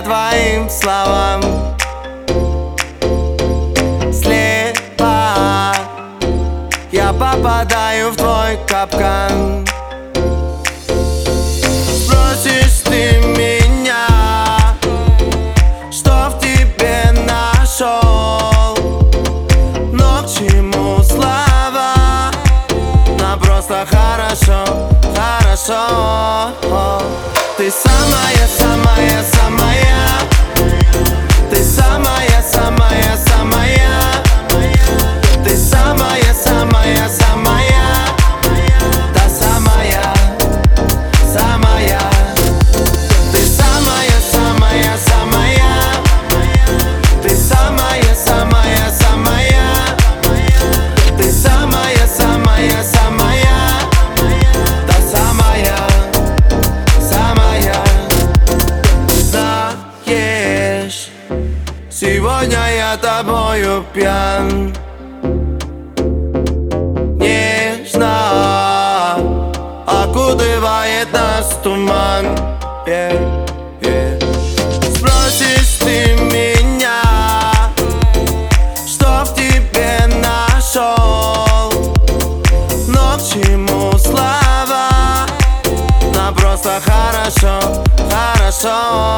твоим словам. Слепо я попадаю в твой капкан. Спросишь ты меня, что в тебе нашел, но к чему слова? Нам просто хорошо, хорошо. Ты самая, самая, самая. Ты самая, самая, самая. Ты самая, самая, самая. Та самая, самая. Ты самая, самая, самая. Ты самая, самая, самая. Ты самая, самая, самая. Та самая, самая. Знаешь, сегодня я тобою пьян. Нежно окутывает нас туман. Спросишь ты меня, что в тебе нашел, но к чему слова? Нам просто хорошо, хорошо.